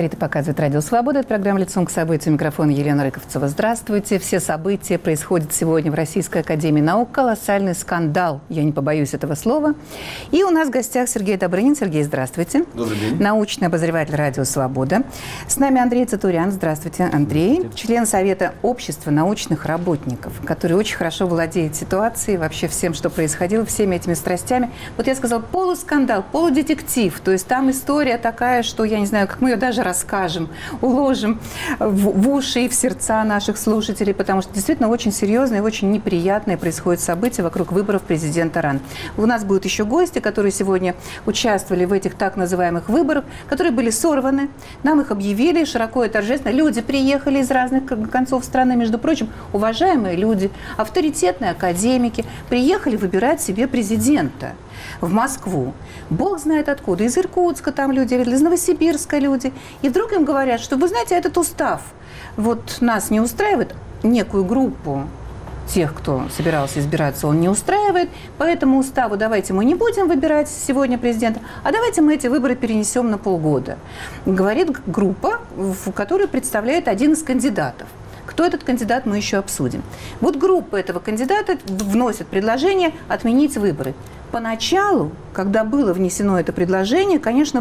Говорит и показывает Радио Свобода. Это программа «Лицом к событию». Микрофон Елена Рыковцева. Здравствуйте. Все события происходят сегодня в Российской академии наук. Колоссальный скандал. Я не побоюсь этого слова. И у нас в гостях Сергей Добрынин. Сергей, здравствуйте. Добрый день. Научный обозреватель Радио Свобода. С нами Андрей Цатурян. Здравствуйте, Андрей. Здравствуйте. Член Совета общества научных работников, который очень хорошо владеет ситуацией, вообще всем, что происходило, всеми этими страстями. Вот я сказала, полускандал, полудетектив. То есть там история такая, что я не знаю, как мы ее даже расскажем, уложим в уши и в сердца наших слушателей, потому что действительно очень серьезные и очень неприятные происходят события вокруг выборов президента РАН. У нас будут еще гости, которые сегодня участвовали в этих так называемых выборах, которые были сорваны. Нам их объявили широко и торжественно. Люди приехали из разных концов страны, между прочим, уважаемые люди, авторитетные академики, приехали выбирать себе президента в Москву. Бог знает откуда. Из Иркутска там люди, из Новосибирска люди. И вдруг им говорят, что, вы знаете, этот устав вот нас не устраивает, некую группу тех, кто собирался избираться, он не устраивает, по этому уставу давайте мы не будем выбирать сегодня президента, а давайте мы эти выборы перенесем на полгода. Говорит группа, которую представляет один из кандидатов. Кто этот кандидат, мы еще обсудим. Вот группа этого кандидата вносит предложение отменить выборы. Поначалу, когда было внесено это предложение, конечно,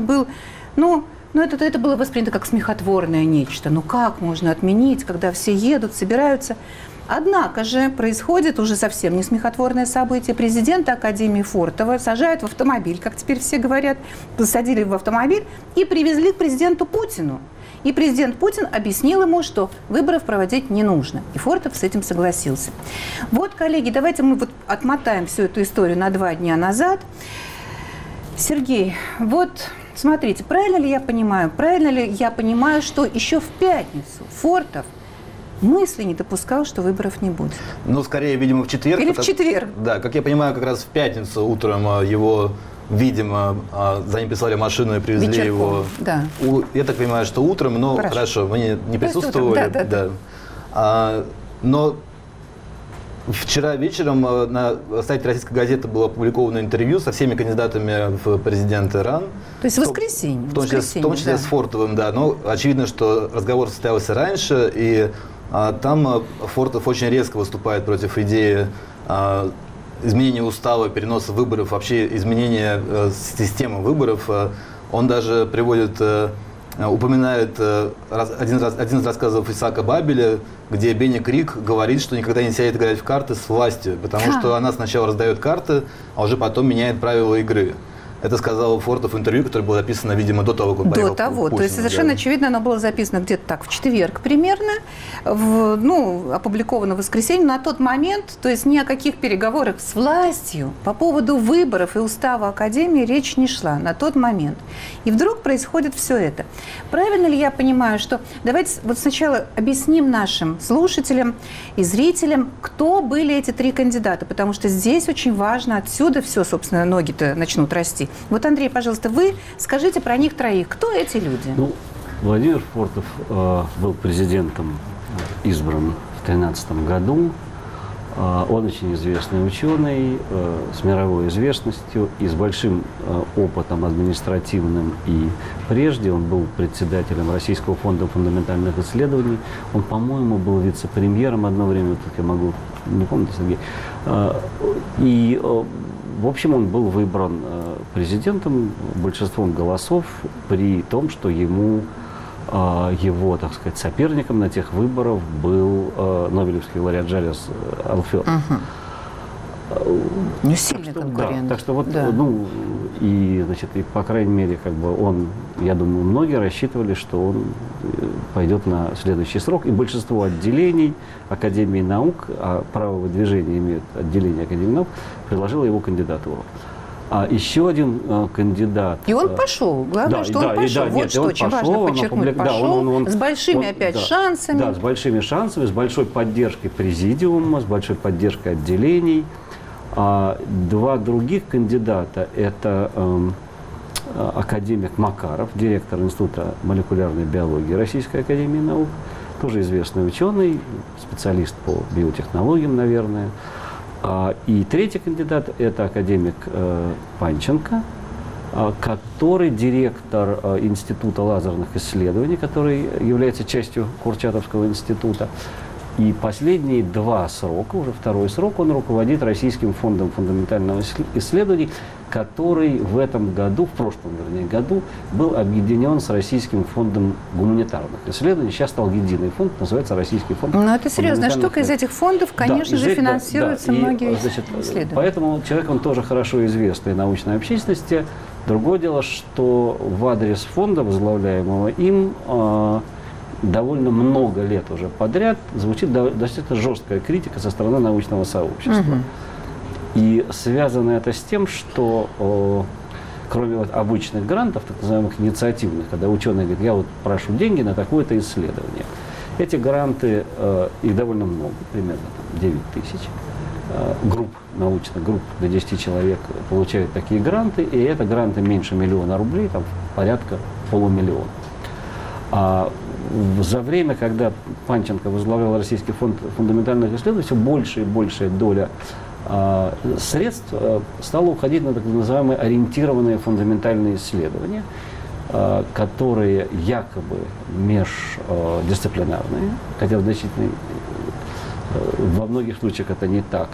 это было воспринято как смехотворное нечто. Ну как можно отменить, когда все едут, собираются? Однако же происходит уже совсем не смехотворное событие. Президента Академии Фортова сажают в автомобиль, как теперь все говорят, посадили в автомобиль и привезли к президенту Путину. И президент Путин объяснил ему, что выборов проводить не нужно. И Фортов с этим согласился. Вот, коллеги, давайте мы отмотаем всю эту историю на 2 дня назад. Сергей, вот смотрите, правильно ли я понимаю, что еще в пятницу Фортов мысли не допускал, что выборов не будет? Ну, скорее, видимо, в четверг. Или в четверг. Да, как я понимаю, как раз в пятницу утром его... Видимо, за ним прислали машину и привезли вечерком, его. Да. Я так понимаю, что утром, но хорошо, мы не присутствовали. Да. Но вчера вечером на сайте «Российской газеты» было опубликовано интервью со всеми кандидатами в президенты РАН. То есть в воскресенье. В том числе с Фортовым, да. Но очевидно, что разговор состоялся раньше, и там Фортов очень резко выступает против идеи изменения устава, переноса выборов, вообще изменения системы выборов. Он даже упоминает один из рассказов Исаака Бабеля, где Бенни Крик говорит, что никогда не сядет играть в карты с властью, потому что она сначала раздает карты, а уже потом меняет правила игры. Это сказал Фортов в интервью, которое было записано, видимо, до того, как поехал До того. Путин, То есть совершенно очевидно, оно было записано где-то так в четверг примерно, опубликовано в воскресенье. На тот момент, то есть ни о каких переговорах с властью по поводу выборов и устава Академии речь не шла на тот момент. И вдруг происходит все это. Правильно ли я понимаю, что давайте вот сначала объясним нашим слушателям и зрителям, кто были эти 3 кандидата, потому что здесь очень важно, отсюда все, собственно, ноги-то начнут расти. Вот, Андрей, пожалуйста, вы скажите про них 3. Кто эти люди? Владимир Фортов был президентом избран в 2013 году. Он очень известный ученый, с мировой известностью и с большим опытом административным. И прежде он был председателем Российского фонда фундаментальных исследований. Он, по-моему, был вице-премьером одно время, так я могу, не помню, Сергей. И, в общем, он был выбран президентом большинством голосов при том, что его, так сказать, соперником на тех выборах был Нобелевский лауреат Джалес Алфер. Не сильный конкурент. Так что и, по крайней мере, я думаю, многие рассчитывали, что он пойдет на следующий срок. И большинство отделений Академии наук, а право выдвижения имеет отделение Академии наук, предложило его кандидатуру. А еще один кандидат... И он пошел. Главное, что он пошел. Вот что очень важно подчеркнуть. Пошел с большими опять шансами. Да, с большими шансами, с большой поддержкой президиума, с большой поддержкой отделений. 2 других кандидата – это академик Макаров, директор Института молекулярной биологии Российской академии наук, тоже известный ученый, специалист по биотехнологиям, наверное. И 3-й кандидат – это академик Панченко, который директор Института лазерных исследований, который является частью Курчатовского института. И последние 2 срока, уже 2-й срок, он руководит Российским фондом фундаментального исследования, который в этом году, в прошлом, вернее, году, был объединен с Российским фондом гуманитарных исследований. Сейчас стал единый фонд, называется Российский фонд. Но это серьезная штука. Из этих фондов, конечно же, финансируются многие исследования. Поэтому человек, он тоже хорошо известный научной общественности. Другое дело, что в адрес фонда, возглавляемого им, довольно много лет уже подряд звучит достаточно жесткая критика со стороны научного сообщества. И связано это с тем, что кроме обычных грантов, так называемых инициативных, когда ученые говорят, я вот прошу деньги на такое-то исследование, эти гранты, их довольно много, примерно 9 тысяч групп, научных групп до 10 человек получают такие гранты, и это гранты меньше 1 000 000 рублей, там порядка 500 000. За время, когда Панченко возглавлял Российский фонд фундаментальных исследований, все большая и большая доля средств стала уходить на так называемые ориентированные фундаментальные исследования, которые якобы междисциплинарные, хотя во многих случаях это не так.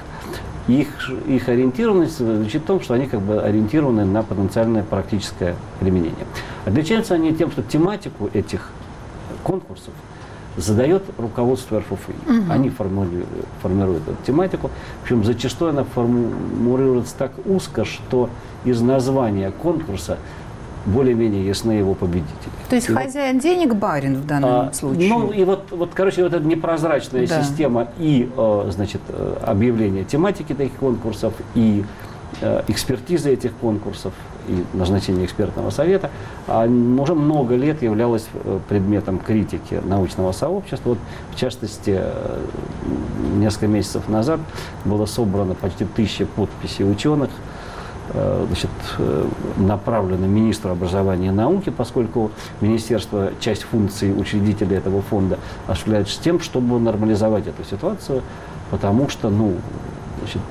Их ориентированность звучит в том, что они как бы ориентированы на потенциальное практическое применение. Отличаются они тем, что тематику этих конкурсов задает руководство РФФИ. Они формируют эту тематику. Причем зачастую она формулируется так узко, что из названия конкурса более-менее ясны его победители. То есть хозяин денег барин в данном случае? Ну и вот, короче, вот эта непрозрачная система и, значит, объявления тематики таких конкурсов, и экспертиза этих конкурсов, и назначение экспертного совета, уже много лет являлась предметом критики научного сообщества. Вот, в частности, несколько месяцев назад было собрано почти 1000 подписей ученых, значит, направлено министру образования и науки, поскольку министерство часть функций учредителя этого фонда осуществляет с тем, чтобы нормализовать эту ситуацию, потому что, значит,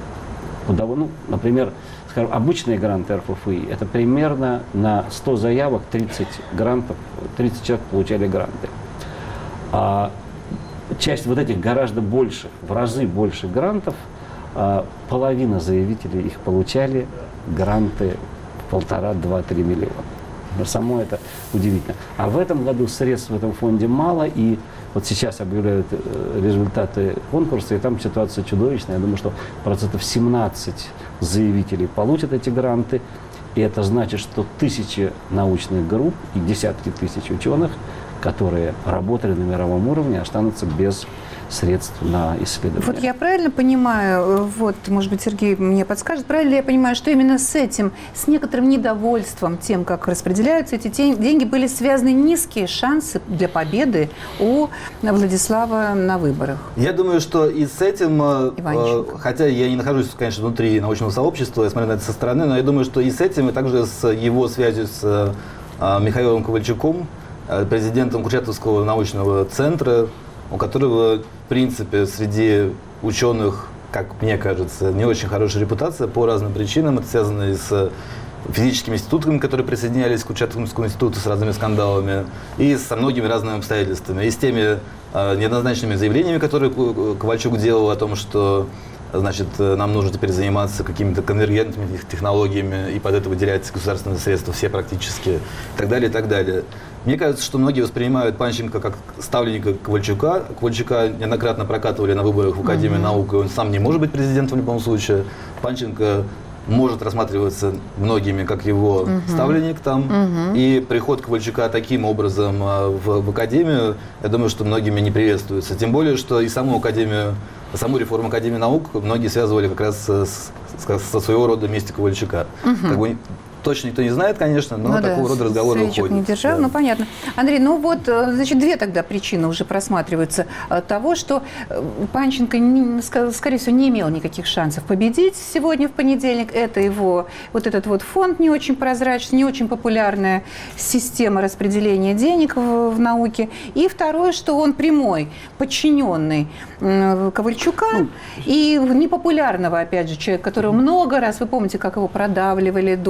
например, скажем, обычные гранты РФФИ, это примерно на 100 заявок 30 грантов, 30 человек получали гранты. А часть вот этих гораздо больших, в разы больше грантов, половина заявителей их получали гранты 1,5–2–3 миллиона. Само это удивительно. А в этом году средств в этом фонде мало, и вот сейчас объявляют результаты конкурса, и там ситуация чудовищная. Я думаю, что 17% заявителей получат эти гранты, и это значит, что 1000 научных групп и десятки тысяч ученых, которые работали на мировом уровне, останутся без средств на исследования. Вот я правильно понимаю, вот, может быть, Сергей мне подскажет, правильно ли я понимаю, что именно с этим, с некоторым недовольством тем, как распределяются эти деньги, были связаны низкие шансы для победы у Владислава на выборах? Я думаю, что и с этим, хотя я не нахожусь, конечно, внутри научного сообщества, я смотрю на это со стороны, но я думаю, что и с этим, и также с его связью с Михаилом Ковальчуком, президентом Курчатовского научного центра, у которого, в принципе, среди ученых, как мне кажется, не очень хорошая репутация по разным причинам. Это связано и с физическими институтами, которые присоединялись к Курчатовскому институту с разными скандалами, и со многими разными обстоятельствами, и с теми неоднозначными заявлениями, которые Ковальчук делал о том, что, значит, нам нужно теперь заниматься какими-то конвергентными технологиями и под это выделять государственные средства все практически, и так далее, и так далее. Мне кажется, что многие воспринимают Панченко как ставленника Ковальчука. Ковальчука неоднократно прокатывали на выборах в Академию наук, и он сам не может быть президентом в любом случае. Панченко может рассматриваться многими как его ставленник там. И приход Ковальчука таким образом в Академию, я думаю, что многими не приветствуется. Тем более, что и саму реформу Академии наук многие связывали как раз со своего рода местью Ковальчука. Как бы, точно никто не знает, конечно, но такого рода разговоры уходят. Не держал, ну понятно. Андрей, ну вот, значит, 2 тогда причины уже просматриваются того, что Панченко, скорее всего, не имел никаких шансов победить сегодня в понедельник. Это его, вот этот вот фонд не очень прозрачный, не очень популярная система распределения денег в науке. И второе, что он прямой, подчиненный Ковальчука и непопулярного, опять же, человека, которого много раз, вы помните, как его продавливали долго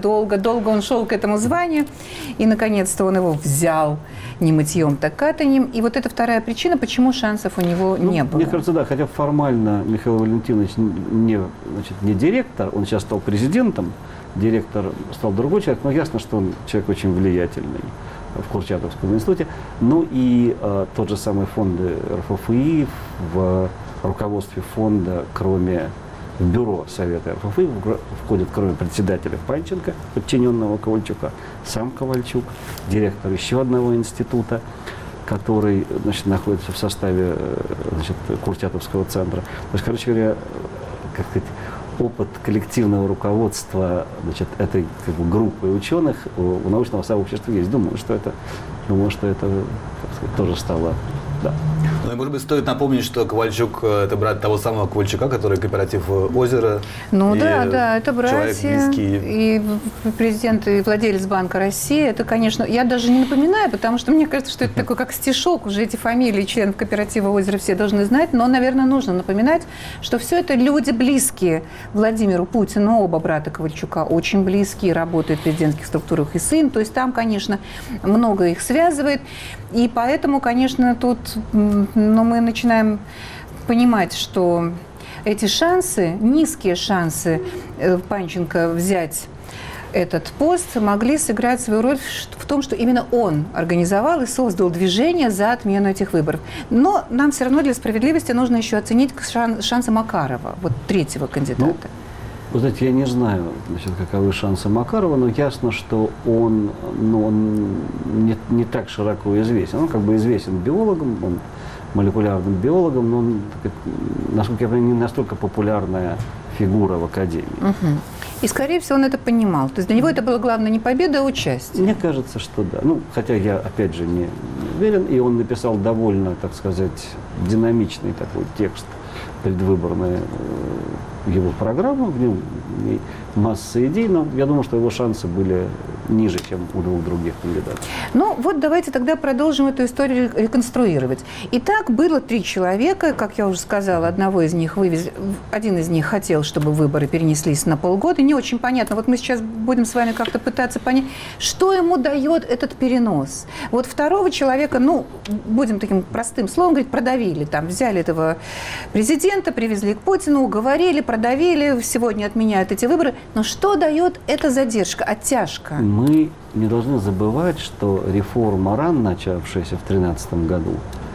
долго он шел к этому званию, и, наконец-то, он его взял не мытьем, так катаньем. И вот это вторая причина, почему шансов у него не было. Мне кажется, да, хотя формально Михаил Валентинович не директор, он сейчас стал президентом, директор стал другой человек, но ясно, что он человек очень влиятельный в Курчатовском институте. Ну и тот же самый фонд РФФИ, в руководстве фонда, кроме в бюро Совета РФФИ, входит, кроме председателя Панченко, подчиненного Ковальчука, сам Ковальчук, директор еще одного института, который, значит, находится в составе, значит, Курчатовского центра. То есть, короче говоря, как сказать, опыт коллективного руководства, значит, этой как бы, группы ученых у научного сообщества есть. Думаю, что это так сказать, тоже стало. Да. Ну и, может быть, стоит напомнить, что Ковальчук – это брат того самого Ковальчука, который кооператив «Озеро». Ну да, это братья. И президент, и владелец Банка России. Это, конечно, я даже не напоминаю, потому что мне кажется, что это такой как стишок. Уже эти фамилии членов кооператива «Озеро» все должны знать. Но, наверное, нужно напоминать, что все это люди близкие Владимиру Путину. Оба брата Ковальчука очень близкие, работают в президентских структурах и сын. То есть там, конечно, много их связывает. И поэтому, конечно, тут мы начинаем понимать, что эти шансы, низкие шансы Панченко взять этот пост, могли сыграть свою роль в том, что именно он организовал и создал движение за отмену этих выборов. Но нам все равно для справедливости нужно еще оценить шансы Макарова, вот третьего кандидата. Вы знаете, я не знаю, значит, каковы шансы Макарова, но ясно, что он не так широко известен. Он как бы известен биологом, он молекулярным биологом, но он, насколько я понимаю, не настолько популярная фигура в академии. Угу. И, скорее всего, он это понимал. То есть для него это было главное не победа, а участие. Мне кажется, что да. Ну, хотя я, опять же, не уверен. И он написал довольно, так сказать, динамичный такой текст предвыборной его программу, в нем масса идей, но я думаю, что его шансы были ниже, чем у двух других кандидатов. Ну, вот давайте тогда продолжим эту историю реконструировать. Итак, было 3 человека, как я уже сказала, один из них хотел, чтобы выборы перенеслись на полгода. Не очень понятно. Вот мы сейчас будем с вами как-то пытаться понять, что ему дает этот перенос. Вот второго человека, будем таким простым словом говорить, продавили. Там взяли этого президента, привезли к Путину, уговорили, продавили, сегодня отменяют эти выборы. Но что дает эта задержка, оттяжка? Мы не должны забывать, что реформа РАН, начавшаяся в 2013 году,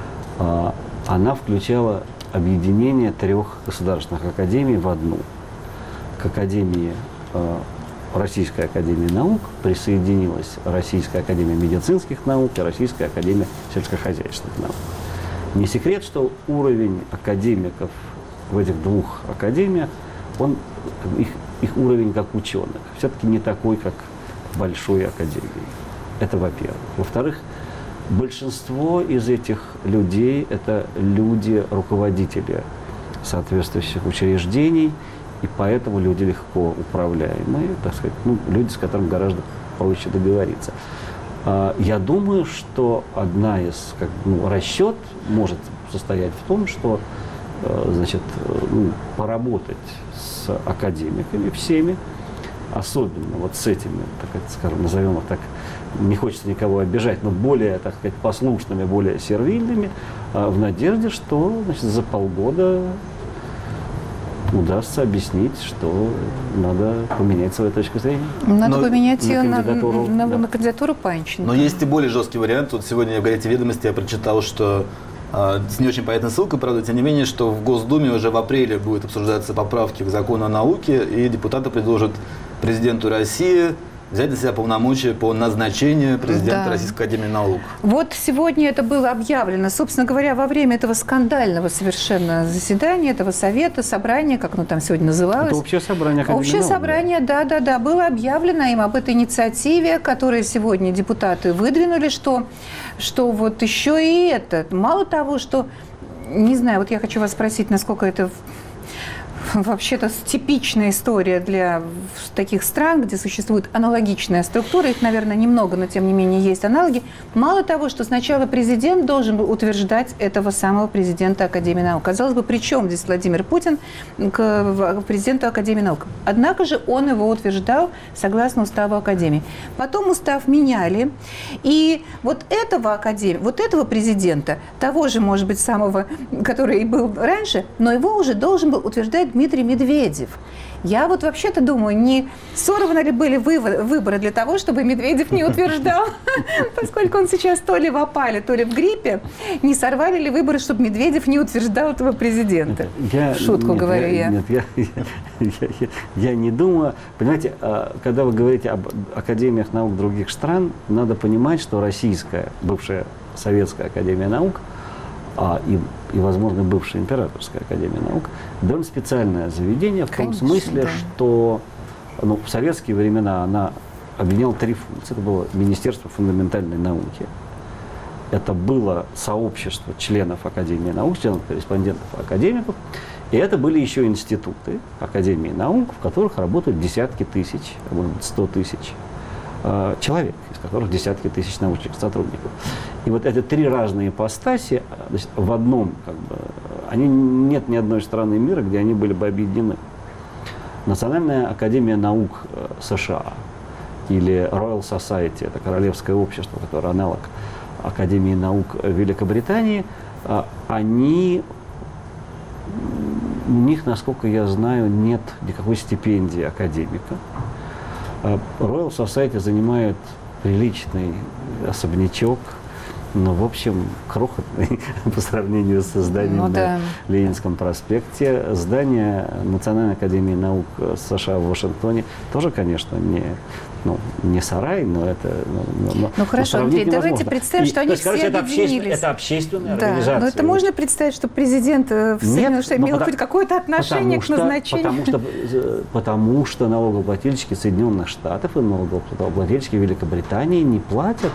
она включала объединение 3 государственных академий в одну. К академии, Российской академии наук присоединилась Российская академия медицинских наук и Российская академия сельскохозяйственных наук. Не секрет, что уровень академиков в этих 2 академиях, их уровень как ученых все-таки не такой, как в большой академии. Это во-первых. Во-вторых, большинство из этих людей – это люди-руководители соответствующих учреждений, и поэтому люди легко управляемые, так сказать, люди, с которыми гораздо проще договориться. Я думаю, что расчет может состоять в том, что поработать с академиками всеми, особенно вот с этими, скажем, назовем их так, не хочется никого обижать, но более, так сказать, послушными, более сервильными, в надежде, что за полгода удастся объяснить, что надо поменять свою точку зрения. Надо поменять ее на кандидатуру Панченко. Но есть и более жесткий вариант. Вот сегодня в газете «Ведомости» я прочитал, что с не очень понятной ссылкой, правда, тем не менее, что в Госдуме уже в апреле будут обсуждаться поправки к закону о науке, и депутаты предложат президенту России взять на себя полномочия по назначению президента Российской академии наук. Вот сегодня это было объявлено, собственно говоря, во время этого скандального совершенно заседания, этого совета, собрания, как оно там сегодня называлось. Это общее собрание Академии Общее собрание, да. Было объявлено им об этой инициативе, которую сегодня депутаты выдвинули, что вот еще и это. Мало того, что, не знаю, вот я хочу вас спросить, насколько это вообще-то типичная история для таких стран, где существует аналогичная структура. Их, наверное, немного, но тем не менее есть аналоги. Мало того, что сначала президент должен был утверждать этого самого президента Академии наук. Казалось бы, при чем здесь Владимир Путин к президенту Академии наук? Однако же он его утверждал согласно уставу Академии. Потом устав меняли. И вот этого президента, того же, может быть, самого, который и был раньше, но его уже должен был утверждать Дмитрий Медведев. Я вот вообще-то думаю, не сорваны ли были выборы для того, чтобы Медведев не утверждал, поскольку он сейчас то ли в опале, то ли в гриппе, не сорвали ли выборы, чтобы Медведев не утверждал этого президента? Шутку говорю я. Нет, я не думаю. Понимаете, когда вы говорите об академиях наук других стран, надо понимать, что российская, бывшая Советская академия наук, и, возможно, бывшая Императорская академия наук, довольно специальное заведение, в том смысле, что в советские времена она объединяла 3 функции. Это было Министерство фундаментальной науки, это было сообщество членов Академии наук, членов-корреспондентов, академиков, и это были еще институты Академии наук, в которых работают десятки тысяч, может быть, 100 тысяч человек, из которых десятки тысяч научных сотрудников. И вот эти 3 разные ипостаси, значит, в одном, нет ни одной страны мира, где они были бы объединены. Национальная академия наук США или Royal Society, это королевское общество, которое аналог Академии наук Великобритании, у них, насколько я знаю, нет никакой стипендии академика. Royal Society занимает приличный особнячок, но, в общем, крохотный по сравнению со зданием на Ленинском проспекте. Здание Национальной академии наук США в Вашингтоне тоже, конечно, не сарай, но это... хорошо, Андрей, давайте представим, что они все объединились. Это общественная организация. Но это можно представить, что президент Соединенных Штатов имел хоть какое-то отношение к назначению? Потому что налогоплательщики Соединенных Штатов и налогоплательщики Великобритании не платят.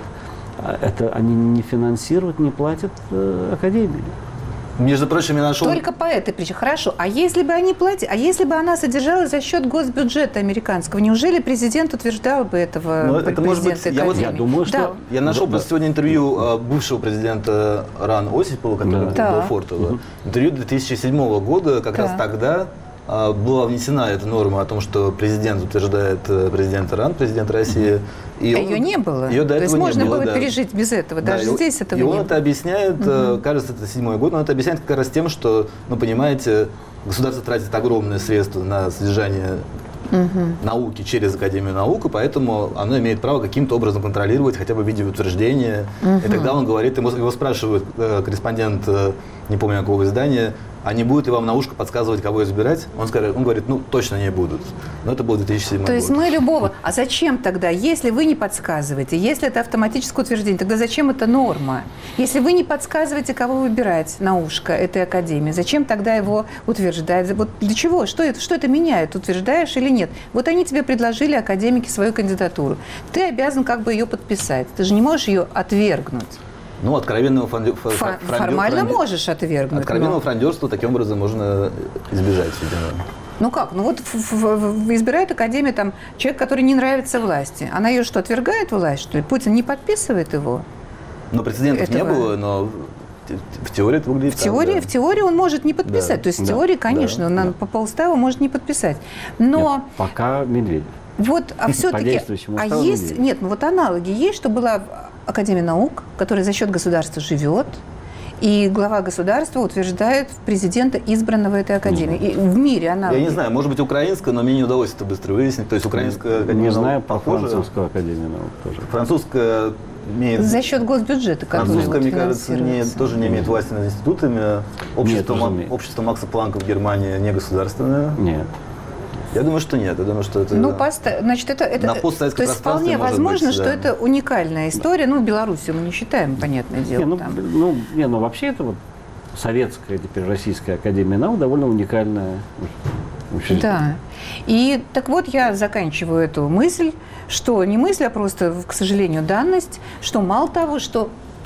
Они не финансируют, не платят академии. Между прочим, я нашел... Только по этой причине. Хорошо. А если бы они платили, если бы она содержалась за счет госбюджета американского, неужели президент утверждал бы этого президента Академии? Я думаю, что... Я нашел просто сегодня интервью бывшего президента РАН Осипова, который был до Фортова. Интервью 2007 года, как раз тогда была внесена эта норма о том, что президент утверждает президента РАН, президент России. Ее не было. То есть можно было пережить без этого. Даже здесь этого не было. И он это объясняет, кажется, это 7-й год, но он это объясняет как раз тем, что, понимаете, государство тратит огромные средства на содержание науки через Академию наук, и поэтому оно имеет право каким-то образом контролировать хотя бы в виде утверждения. И тогда он говорит, его спрашивает корреспондент, не помню какого издания, а не будет ли вам на ушко подсказывать, кого избирать? Он говорит, точно не будут. Но это был 2007 год. То есть мы любого... А зачем тогда, если вы не подсказываете, если это автоматическое утверждение, тогда зачем это норма? Если вы не подсказываете, кого выбирать на ушко этой академии, зачем тогда его утверждать? Вот для чего? Что это меняет? Утверждаешь или нет? Вот они тебе предложили, академики, свою кандидатуру. Ты обязан ее подписать. Ты же не можешь ее отвергнуть. Откровенного формально можешь отвергнуть. Откровенного фрондерства таким образом можно избежать, видимо. Избирает Академия человек, который не нравится власти. Она ее что, отвергает власть, что ли? Путин не подписывает его? Прецедентов не было, но в теории это выглядит в теории он может не подписать. То есть в теории, конечно, он по уставу может не подписать. Но... Нет, пока Медведев. А все-таки... аналоги есть, что была Академия наук, которая за счет государства живет, и глава государства утверждает президента, избранного этой академии. И в мире аналоги. Я не знаю, может быть, украинская, но мне не удалось это быстро выяснить. То есть украинская академия наук... Не знаю, по французскую академию наук тоже. Французская имеет... За счет госбюджета, который французская, мне кажется, тоже не имеет власти над институтами. Общество Макса Планка в Германии не государственное. Нет. Я думаю, что нет. Я думаю, что это... Значит, это на постсоветском то есть вполне возможно, что это уникальная история. Белоруссию мы не считаем, понятное дело. Вообще это советская, теперь Российская академия наук довольно уникальная учреждение. Да. И так вот я заканчиваю эту мысль, что не мысль, а просто, к сожалению, данность, что мало того, что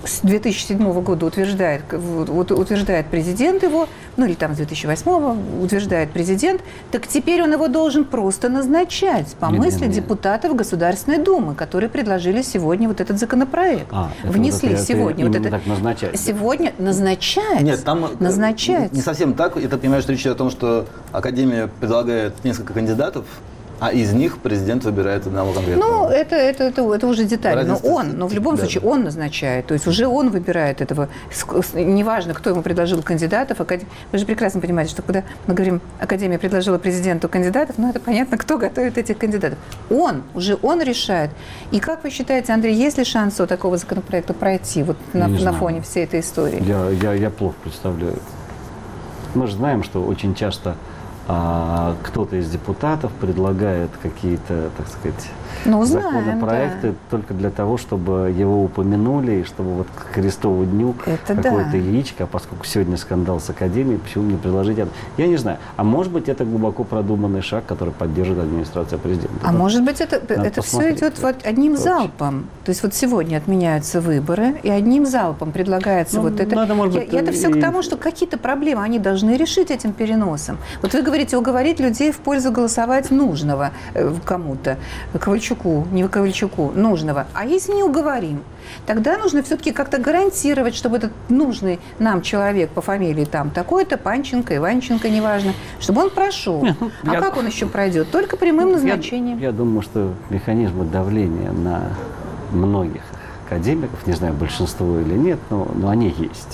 с 2007 года утверждает президент его, ну или там с 2008 утверждает президент, так теперь он его должен просто назначать по мысли депутатов Государственной Думы, которые предложили сегодня вот этот законопроект. Внесли сегодня. Вот это так назначать. Сегодня назначать. Нет, там назначать. Не совсем так. Я так понимаю, что речь идет о том, что Академия предлагает несколько кандидатов, а из них президент выбирает одного конкретного. Ну, это уже детали. Но в любом случае он назначает. То есть уже он выбирает этого. Неважно, кто ему предложил кандидатов. Вы же прекрасно понимаете, что когда мы говорим, Академия предложила президенту кандидатов, это понятно, кто готовит этих кандидатов. Он решает. И как вы считаете, Андрей, есть ли шанс у такого законопроекта пройти вот на фоне всей этой истории? Я плохо представляю. Мы же знаем, что очень часто кто-то из депутатов предлагает какие-то, так сказать, законопроекты только для того, чтобы его упомянули, и чтобы вот к Крестову дню какое-то яичко, а поскольку сегодня скандал с Академией, почему не предложить это? Я не знаю. А может быть, это глубоко продуманный шаг, который поддерживает администрация президента. А может быть, это все идет одним залпом. То есть вот сегодня отменяются выборы, и одним залпом предлагается это. Это все к тому, что какие-то проблемы они должны решить этим переносом. Вот вы говорите, уговорить людей в пользу голосовать нужного кому-то, Ковальчуку, не Ковальчуку, нужного. А если не уговорим, тогда нужно все-таки как-то гарантировать, чтобы этот нужный нам человек по фамилии там такой-то, Панченко, Иванченко, неважно, чтобы он прошел. Как он еще пройдет? Только прямым назначением. Я думаю, что механизмы давления на многих академиков, не знаю, большинство или нет, но они есть.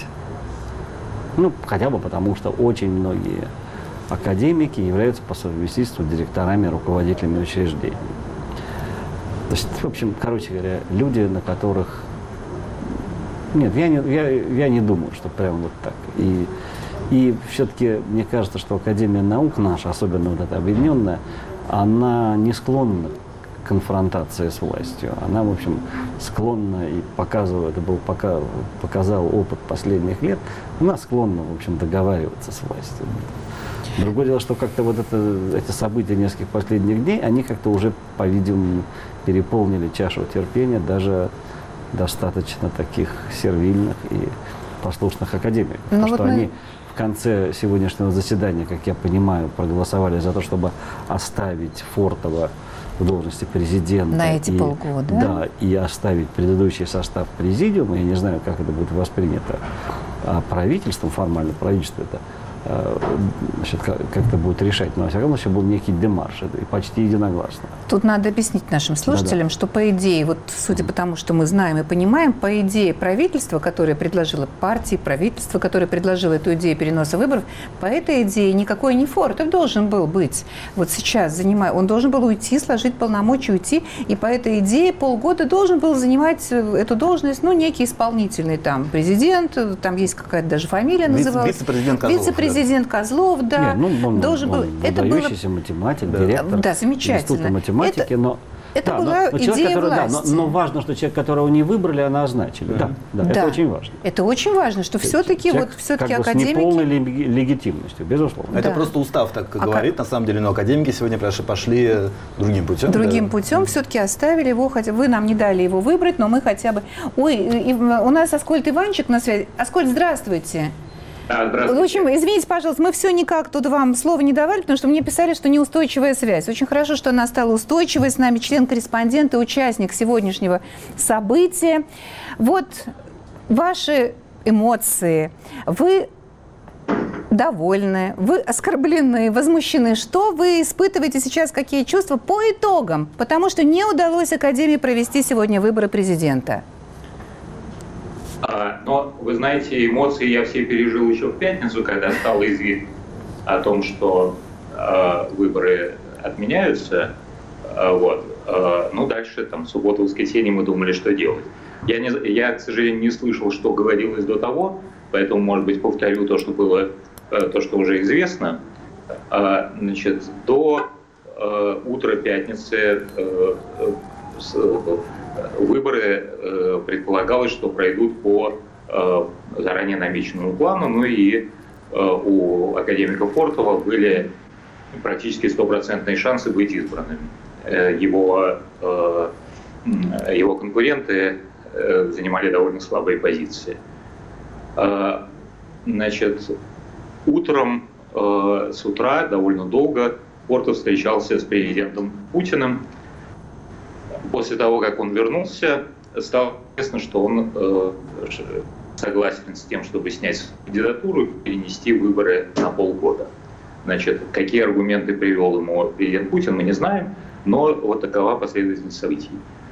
Хотя бы потому, что очень многие академики являются по совместительству директорами, руководителями учреждений. То есть, в общем, короче говоря, люди, на которых... Нет, я не думаю, что прямо вот так. И все-таки мне кажется, что Академия наук наша, особенно вот эта объединенная, она не склонна к конфронтации с властью. Она, в общем, склонна и показал опыт последних лет, она склонна, в общем, договариваться с властью. Другое дело, что как-то вот эти события нескольких последних дней, они как-то уже, по-видимому, переполнили чашу терпения даже достаточно таких сервильных и послушных академиков. Потому что они в конце сегодняшнего заседания, как я понимаю, проголосовали за то, чтобы оставить Фортова в должности президента. На эти полгода. Да, и оставить предыдущий состав президиума. Я не знаю, как это будет воспринято правительством, формально правительство это как-то будет решать. Но, во всяком случае, был некий демарш, и почти единогласно. Тут надо объяснить нашим слушателям, что, по идее, вот судя по тому, что мы знаем и понимаем, по идее, правительство, которое предложило партии, правительство, которое предложило эту идею переноса выборов, по этой идее никакой не Фортов должен был быть. Вот сейчас он должен был уйти, сложить полномочия, уйти, и по этой идее полгода должен был занимать эту должность, некий исполнительный там президент, там есть какая-то даже фамилия называлась. Вице-президент Козлов. Президент Козлов, да, должен был. Это выдающийся математик, директор замечательно. Института математики, это была идея власти. Но важно, что человек, которого не выбрали, а назначили. Да, это очень важно. Это очень важно, что все-таки академики... с неполной легитимностью, безусловно. Это просто устав так говорит, на самом деле, но академики сегодня пошли другим путем. Другим путем все-таки оставили его, хотя вы нам не дали его выбрать, но мы хотя бы... у нас Аскольд Иванчик на связи. Аскольд, здравствуйте. В общем, извините, пожалуйста, мы все никак тут вам слова не давали, потому что мне писали, что неустойчивая связь. Очень хорошо, что она стала устойчивой. С нами член-корреспондент и участник сегодняшнего события. Вот ваши эмоции. Вы довольны, вы оскорблены, возмущены. Что вы испытываете сейчас, какие чувства по итогам? Потому что не удалось Академии провести сегодня выборы президента. Но, вы знаете, эмоции я все пережил еще в пятницу, когда стало известно о том, что выборы отменяются. Дальше, в субботу, воскресенье мы думали, что делать. Я, к сожалению, не слышал, что говорилось до того, поэтому, может быть, повторю то, что было, то, что уже известно. До утра пятницы выборы предполагалось, что пройдут по заранее намеченному плану, и у академика Фортова были практически 100% шансы быть избранным. Его конкуренты занимали довольно слабые позиции. Значит, утром, с утра довольно долго Фортов встречался с президентом Путиным. После того, как он вернулся, стало известно, что он согласен с тем, чтобы снять кандидатуру и перенести выборы на полгода. Значит, какие аргументы привел ему президент Путин, мы не знаем, но вот такова последовательность событий.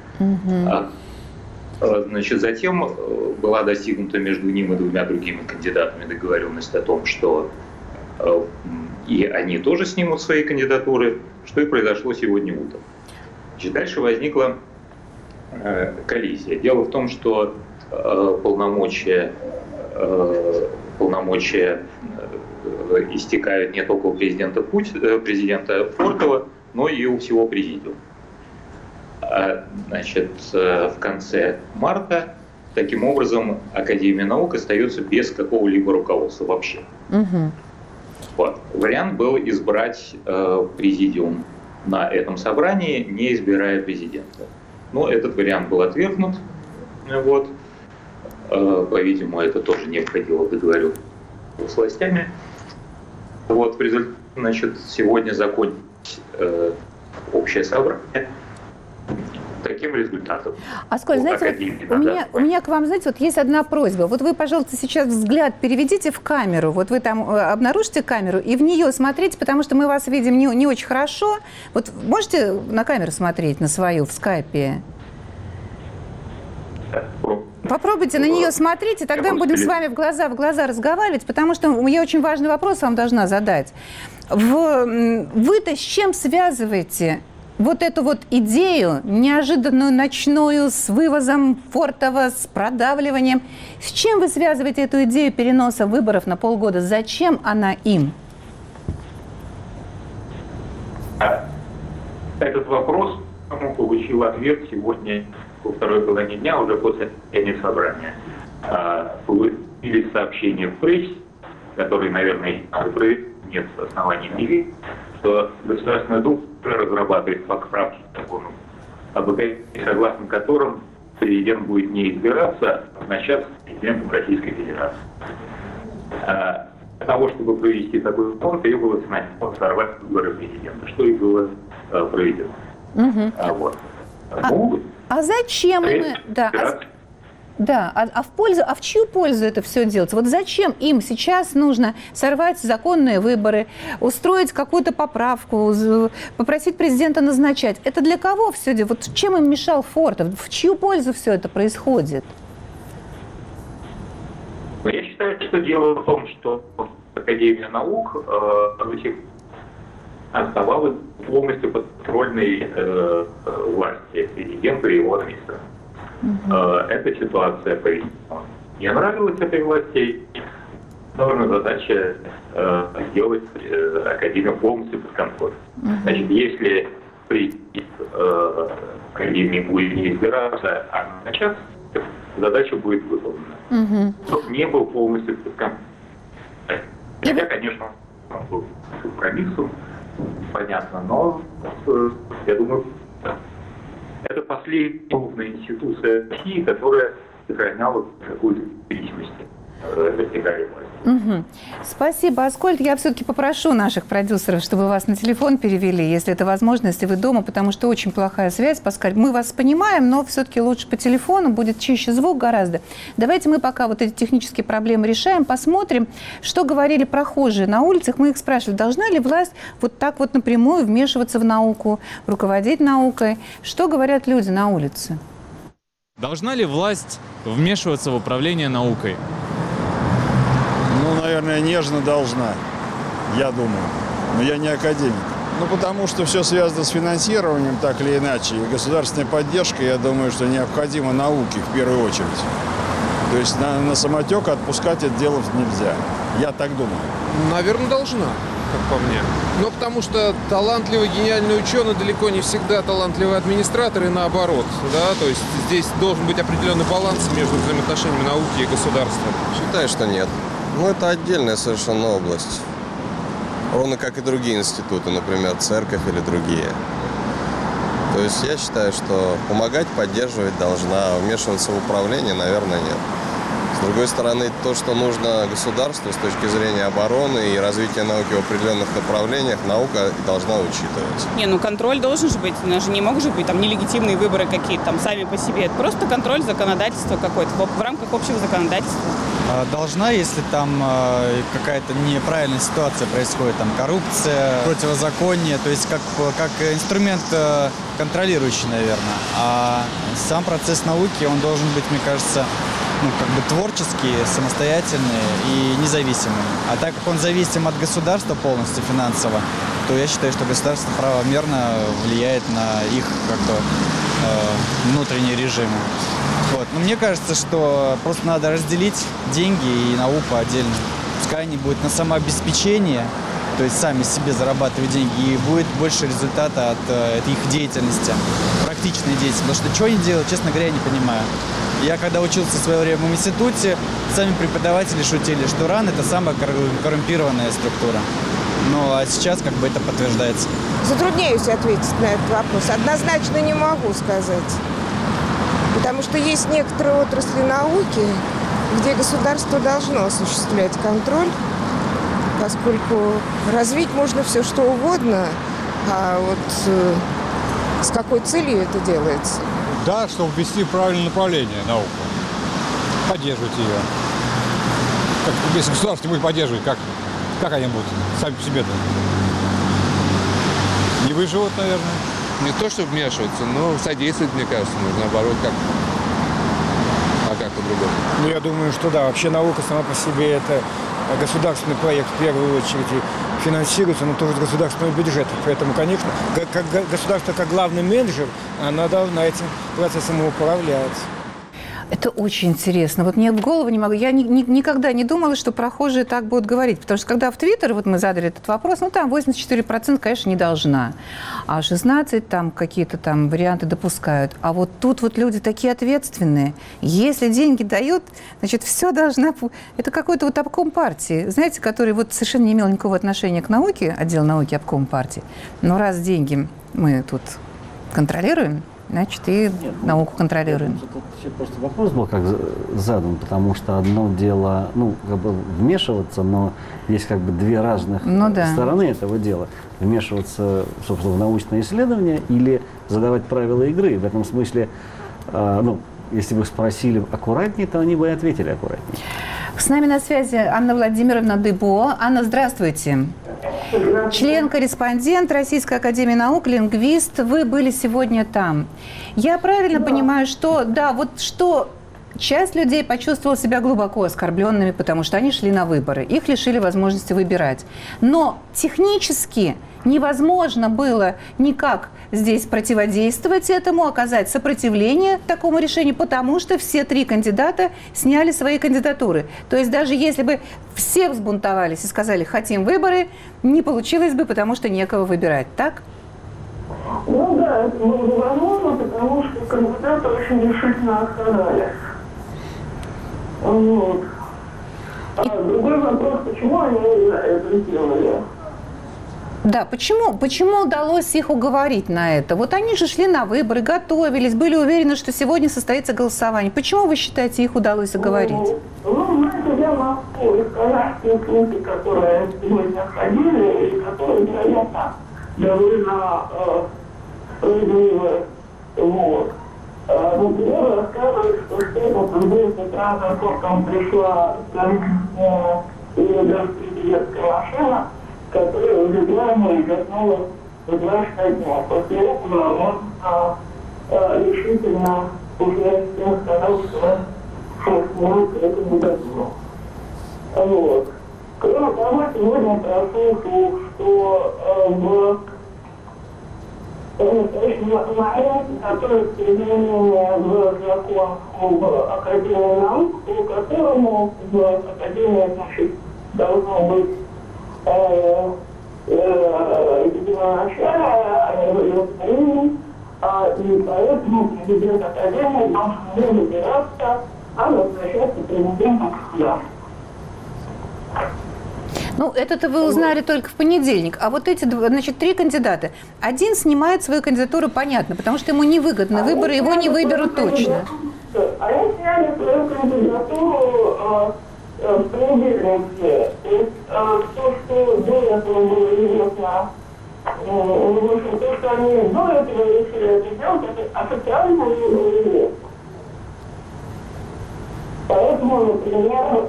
Значит, затем была достигнута между ним и двумя другими кандидатами договоренность о том, что и они тоже снимут свои кандидатуры, что и произошло сегодня утром. Значит, дальше возникла коллизия. Дело в том, что полномочия истекают не только у президента Фортова, но и у всего президиума. Значит, в конце марта, таким образом, Академия наук остается без какого-либо руководства вообще. Вот. Вариант был избрать президиум на этом собрании, не избирая президента. Но этот вариант был отвергнут. Вот. По-видимому, это тоже не входило в договоренность с властями. Вот. В результате, значит, сегодня закончилось общее собрание таким результатом. Аскольд, знаете, у меня к вам, знаете, вот есть одна просьба. Вот вы, пожалуйста, сейчас взгляд переведите в камеру. Вот вы там обнаружите камеру и в нее смотрите, потому что мы вас видим не очень хорошо. Вот можете на камеру смотреть, на свою, в скайпе? Попробуйте на нее смотреть, и тогда мы будем с вами в глаза разговаривать, потому что я очень важный вопрос вам должна задать. Вы-то с чем связываете вот эту вот идею, неожиданную ночную, с вывозом Фортова, с продавливанием? С чем вы связываете эту идею переноса выборов на полгода? Зачем она им? Этот вопрос получил ответ сегодня во второй половине дня, уже после окончания собрания. Появились сообщения в прессе, которые, наверное, нет оснований не видеть, что Государственная Дума разрабатывает поправки к закону, согласно которым президент будет не избираться, а назначаться президентом Российской Федерации. Для того, чтобы провести такой закон, требовалось сначала сорвать выборы президента, что и было проведено. А зачем мы... в чью пользу это все делается? Вот зачем им сейчас нужно сорвать законные выборы, устроить какую-то поправку, попросить президента назначать? Это для кого все дело? Вот чем им мешал Фортов? В чью пользу все это происходит? Я считаю, что дело в том, что Академия наук оставалась полностью подконтрольной власти президента и его администрации. Эта ситуация, по-видимому, не нравилась этой власти. Должна задача сделать Академию полностью под контроль. Значит, если президент Академии будет не избираться, а назначаться, задача будет выполнена. Чтобы не был полностью под контролем. Хотя, конечно, он был компромиссом, понятно, но я думаю, это последняя институция России, которая сохраняла какую-то независимость вертикали власти. Спасибо, Аскольд. Я все-таки попрошу наших продюсеров, чтобы вас на телефон перевели, если это возможно, если вы дома, потому что очень плохая связь. Паскаль, мы вас понимаем, но все-таки лучше по телефону, будет чище звук гораздо. Давайте мы пока вот эти технические проблемы решаем, посмотрим, что говорили прохожие на улицах. Мы их спрашивали, должна ли власть вот так вот напрямую вмешиваться в науку, руководить наукой? Что говорят люди на улице? Должна ли власть вмешиваться в управление наукой? Ну, наверное, нежно должна, я думаю. Но я не академик. Ну, потому что все связано с финансированием, так или иначе. И государственная поддержка, я думаю, что необходима науке в первую очередь. То есть на самотек отпускать это дело нельзя. Я так думаю. Наверное, должна, как по мне. Но потому что талантливый, гениальный ученый далеко не всегда талантливый администратор и наоборот. Да? То есть здесь должен быть определенный баланс между взаимоотношениями науки и государства. Считаю, что нет. Ну, это отдельная совершенно область. Ровно как и другие институты, например, церковь или другие. То есть я считаю, что помогать, поддерживать должна, а вмешиваться в управление, наверное, нет. С другой стороны, то, что нужно государству с точки зрения обороны и развития науки в определенных направлениях, наука должна учитывать. Не, ну контроль должен же быть. У нас же не могут же быть там нелегитимные выборы какие-то там сами по себе. Это просто контроль законодательства какой-то в рамках общего законодательства. Должна, если там какая-то неправильная ситуация происходит, там коррупция, противозаконие, то есть как инструмент контролирующий, наверное. А сам процесс науки, он должен быть, мне кажется, творческий, самостоятельный и независимый. А так как он зависим от государства полностью финансово, то я считаю, что государство правомерно влияет на их внутренние режимы. Вот. Но мне кажется, что просто надо разделить деньги и науку отдельно. Пускай они будут на самообеспечение, то есть сами себе зарабатывать деньги, и будет больше результата от их деятельности, практичной деятельности. Потому что что они делают, честно говоря, я не понимаю. Я когда учился в свое время в институте, сами преподаватели шутили, что РАН – это самая коррумпированная структура. Ну, а сейчас это подтверждается. Затрудняюсь ответить на этот вопрос. Однозначно не могу сказать. Потому что есть некоторые отрасли науки, где государство должно осуществлять контроль, поскольку развить можно все что угодно, а вот с какой целью это делается? Да, чтобы ввести в правильное направление науку, поддерживать ее. Если государство будет поддерживать, как они будут сами по себе-то? Не выживут, наверное. Не то, чтобы вмешиваться, но содействовать, мне кажется, нужно, наоборот, как по-другому. Ну, я думаю, что да, вообще наука сама по себе это государственный проект в первую очередь финансируется, но тоже из государственного бюджета. Поэтому, конечно, как государство, как главный менеджер, оно должно этим процессом управлять. Это очень интересно. Вот мне в голову не могу. Я никогда не думала, что прохожие так будут говорить. Потому что когда в Твиттер мы задали этот вопрос, там 84%, конечно, не должна. А 16% там какие-то там варианты допускают. А вот тут люди такие ответственные. Если деньги дают, значит, все должна... Это какой-то обком партии, знаете, который совершенно не имел никакого отношения к науке, отдел науки обком партии. Но раз деньги мы тут контролируем, значит, и науку контролируем. Тут просто вопрос был как задан, потому что одно дело, вмешиваться, но есть две разных стороны этого дела. Вмешиваться, собственно, в научное исследование или задавать правила игры. В этом смысле, если бы спросили аккуратнее, то они бы и ответили аккуратнее. С нами на связи Анна Владимировна Дыбо. Анна, здравствуйте. Член-корреспондент Российской академии наук, лингвист. Вы были сегодня там. Я правильно понимаю, что что часть людей почувствовала себя глубоко оскорбленными, потому что они шли на выборы. Их лишили возможности выбирать. Но технически невозможно было никак здесь противодействовать этому, оказать сопротивление такому решению, потому что все три кандидата сняли свои кандидатуры. То есть даже если бы все взбунтовались и сказали «хотим выборы», не получилось бы, потому что некого выбирать. Так? Ну да, это было бы возможно, потому что кандидаты очень решительно отказались. Вот. А другой вопрос, почему они это сделали? Да, почему удалось их уговорить на это? Вот они же шли на выборы, готовились, были уверены, что сегодня состоится голосование. Почему, вы считаете, их удалось уговорить? Знаете, я могу рассказать те книги, которые сегодня ходили, и которые, вероятно, довольно справедливы. Вот. Например, рассказывают, что в 10 утра за скорком пришла президентская машина, которая увезла и готова в 2 дня. После этого он решительно уже всем сказал, что сможет к этому готово. Вот. Кроме того, сегодня прошел слух, что в настоящий момент, который изменение в закон об Академии наук, по которому в Академии, должно быть и поэтому президент Академии должен не выбираться, а назначаться президентом государства. Ну, это-то вы узнали только в понедельник. А вот эти, значит, 3 кандидата. Один снимает свою кандидатуру, понятно, потому что ему невыгодны выборы, его не выберут точно. Они сняли свою кандидатуру в понедельник. То есть то, что до этого было известно, в общем, то, что они до этого решили это сделать, это официально не было известно. Поэтому, например,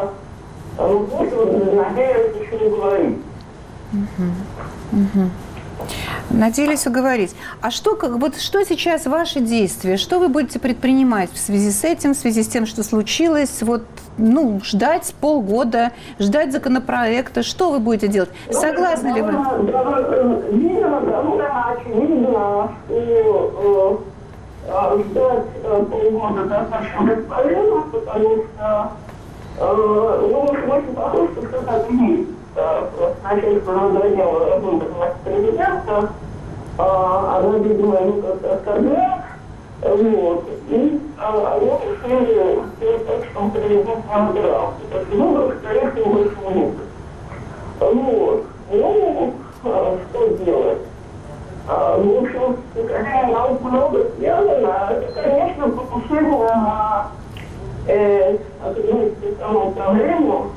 надеюсь, еще не говорить. Надеялись уговорить. А что сейчас ваши действия? Что вы будете предпринимать в связи с этим, в связи с тем, что случилось? Вот, ждать полгода, ждать законопроекта. Что вы будете делать? Согласны ли вы? Очевидно, что ждать полгода достаточно бесполезно, потому что очень похоже, что все так и есть. Начальство надоело выборность президента, она, видимо, ему как-то оскорбляет, и они решили сделать так, что президент не отбирался. То есть выборов, скорее всего, больше не будет. Что делать? В общем, когда наука много связана, это, конечно, покушение на определенную самоуправление.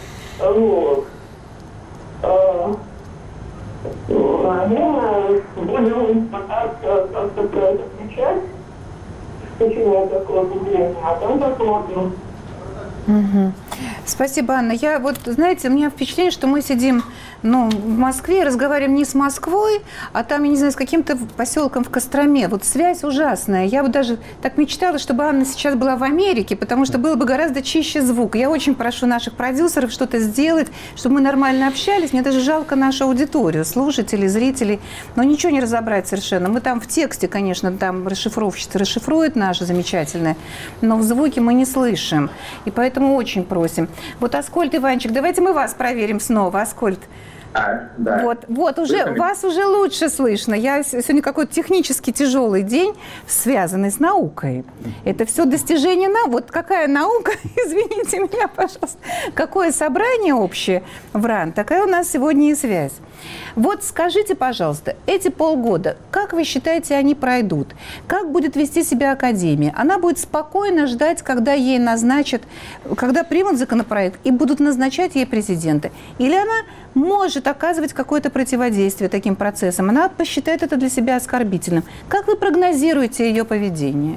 Наверное, будем пытаться как-то про это отвечать в течение какого-то времени, а там посмотрим. Спасибо, Анна. Знаете, у меня впечатление, что мы сидим в Москве и разговариваем не с Москвой, а там, я не знаю, с каким-то поселком в Костроме. Вот связь ужасная. Я даже так мечтала, чтобы Анна сейчас была в Америке, потому что было бы гораздо чище звук. Я очень прошу наших продюсеров что-то сделать, чтобы мы нормально общались. Мне даже жалко нашу аудиторию, слушателей, зрителей. Но ничего не разобрать совершенно. Мы там в тексте, конечно, там расшифровщица расшифрует наше замечательное, но в звуке мы не слышим. И поэтому очень просим. Вот, Аскольд Иванчик, давайте мы вас проверим снова. Аскольд. Да. Вот уже вас уже лучше слышно. Сегодня какой-то технически тяжелый день, связанный с наукой. Это все достижение науки. Вот какая наука, извините меня, пожалуйста, какое собрание общее в РАН, такая у нас сегодня и связь. Вот скажите, пожалуйста, эти полгода, как вы считаете, они пройдут? Как будет вести себя Академия? Она будет спокойно ждать, когда ей назначат, когда примут законопроект и будут назначать ей президента? Или она может оказывать какое-то противодействие таким процессам? Она посчитает это для себя оскорбительным. Как вы прогнозируете ее поведение?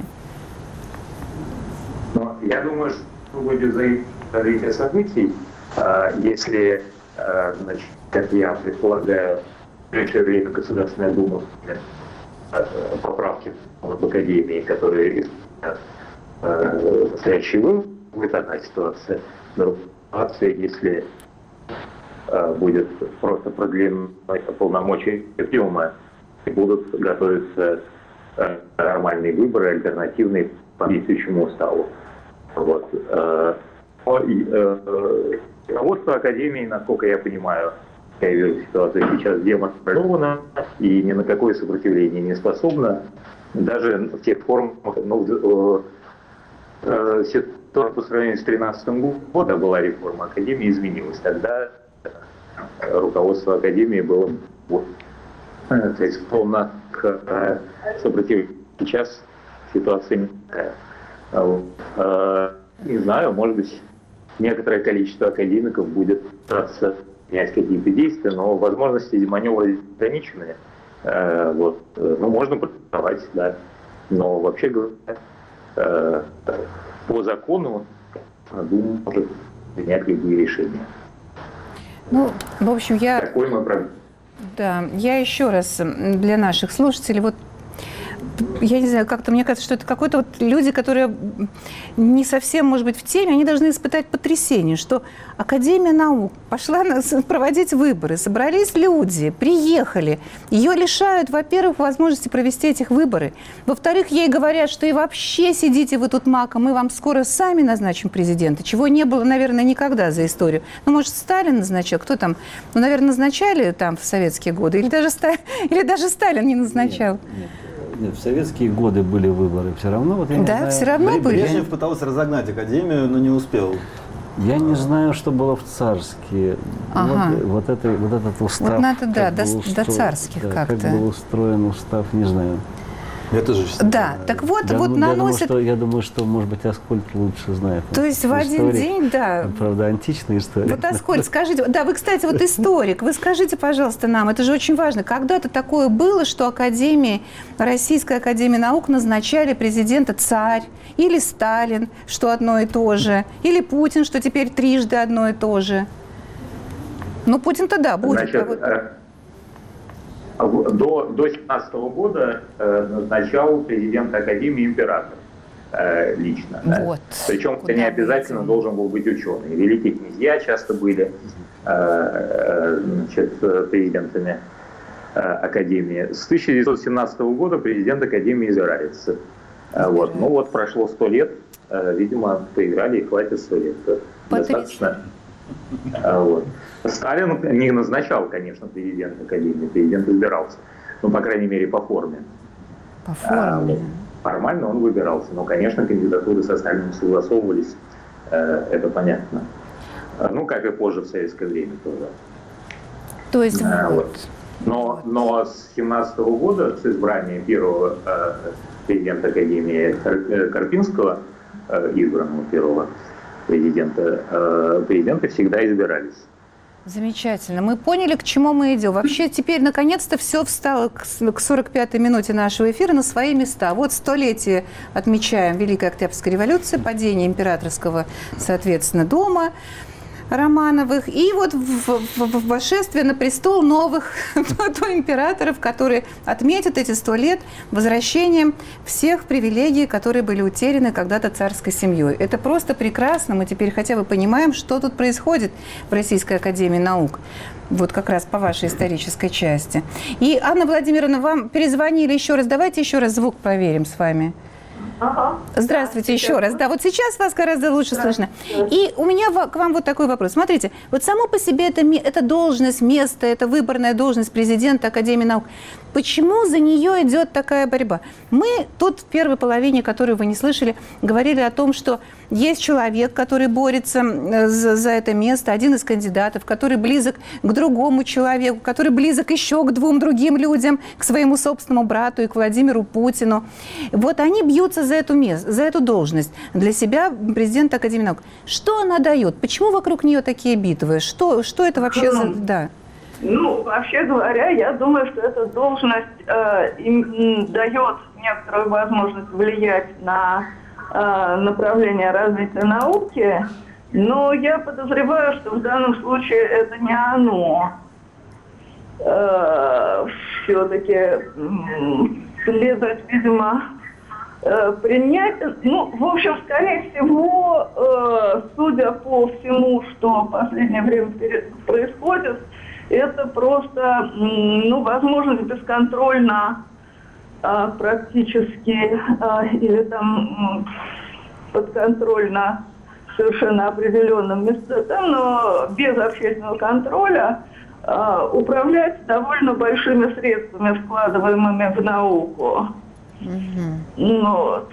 Я думаю, что будет зависеть от развития событий. Если, как я предполагаю, в ближайшее время Государственная Дума поправки в Академии, которые настоящий будет одна ситуация. Другая ситуация, если будет просто продлено полномочия Президиума и будут готовиться нормальные выборы, альтернативные по действующему уставу. Руководство Академии, насколько я понимаю, я вижу ситуацию сейчас демонстрировано и ни на какое сопротивление не способно. Даже в тех формах, ситуация по сравнению с 2013 годом была реформа Академии, изменилась. Тогда руководство Академии было склонно к сопротивлению. Сейчас ситуация не такая. Не знаю, может быть, некоторое количество академиков будет пытаться принять какие-то действия, но возможности маневра ограничены. Можно протестовать, да. Но вообще говоря, по закону Дума может принять любые решения. В общем, я еще раз для наших слушателей, я не знаю, как-то мне кажется, что это какой-то люди, которые не совсем, может быть, в теме, они должны испытать потрясение, что Академия наук пошла проводить выборы, собрались люди, приехали, ее лишают, во-первых, возможности провести этих выборы, во-вторых, ей говорят, что и вообще сидите вы тут маком, мы вам скоро сами назначим президента, чего не было, наверное, никогда за историю. Может, Сталин назначил, кто там, наверное, назначали там в советские годы, или даже Сталин не назначал? Нет, в советские годы были выборы все равно. Все равно были. Брежнев пытался разогнать Академию, но не успел. Я не знаю, что было в царские. Ага. Вот этот устав. Вот надо, да, до до царских как-то. Как был устроен устав, не знаю. Я тоже да, так вот, наносит... Я думаю, что, может быть, Аскольд лучше знает. То есть в один день, да. Правда, античная история. Вот, Аскольд, скажите, да, вы, кстати, вот историк, вы скажите, пожалуйста, нам, это же очень важно, когда-то такое было, что Российская академия наук назначали президента царь, или Сталин, что одно и то же, или Путин, что теперь трижды одно и то же. Ну, Путин-то да, будет. Значит, до 2017 года назначал президент Академии император лично. Вот. Причем это не обязательно должен был быть ученый. Великие князья часто были президентами Академии. С 1917 года президент Академии избирается. Вот. Ну вот прошло 100 лет, видимо, поиграли и хватит 100 лет. Достаточно. Вот. Сталин не назначал, конечно, президент Академии, президент избирался. Ну, по крайней мере, по форме. По форме. Формально он выбирался, но, конечно, кандидатуры со Сталиным согласовывались, это понятно. Ну, как и позже в советское время тоже. То есть вот. Но с 2017 года, с избрания первого президента Академии Карпинского, избранного первого президенты всегда избирались. Замечательно. Мы поняли, к чему мы идем. Вообще теперь, наконец-то, все встало к 45-й минуте нашего эфира на свои места. Вот 100-летие отмечаем Великой Октябрьской революции, падение императорского, соответственно, дома Романовых. И вот восшествие на престол новых императоров, которые отметят эти 100 лет возвращением всех привилегий, которые были утеряны когда-то царской семьей. Это просто прекрасно. Мы теперь хотя бы понимаем, что тут происходит в Российской академии наук. Вот как раз по вашей исторической части. И, Анна Владимировна, вам перезвонили еще раз. Давайте еще раз звук проверим с вами. Ага. Здравствуйте, да, еще раз. Да, вот сейчас вас гораздо лучше слышно. И у меня к вам вот такой вопрос. Смотрите, вот само по себе это должность, место, это выборная должность президента Академии наук. Почему за нее идет такая борьба? Мы тут в первой половине, которую вы не слышали, говорили о том, что есть человек, который борется за это место, один из кандидатов, который близок к другому человеку, который близок еще к двум другим людям, к своему собственному брату и к Владимиру Путину. Вот они бьются за эту должность для себя президента Академии наук. Что она дает? Почему вокруг нее такие битвы? Что это вообще за... Да. Ну, вообще говоря, я думаю, что эта должность им дает некоторую возможность влиять на направление развития науки, но я подозреваю, что в данном случае это не оно. Все-таки следует, видимо, принять. Ну, в общем, скорее всего, судя по всему, что в последнее время происходит, это просто, возможность бесконтрольно практически или там подконтрольно совершенно определенным местам, но без общественного контроля управлять довольно большими средствами, вкладываемыми в науку. Вот.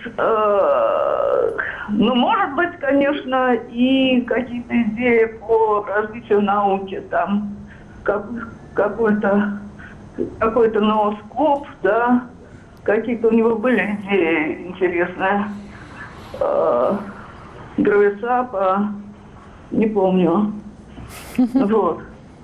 Может быть, конечно, и какие-то идеи по развитию науки, там какой-то нооскоп, да, какие-то у него были идеи интересные. Гравицапа, не помню. Вот.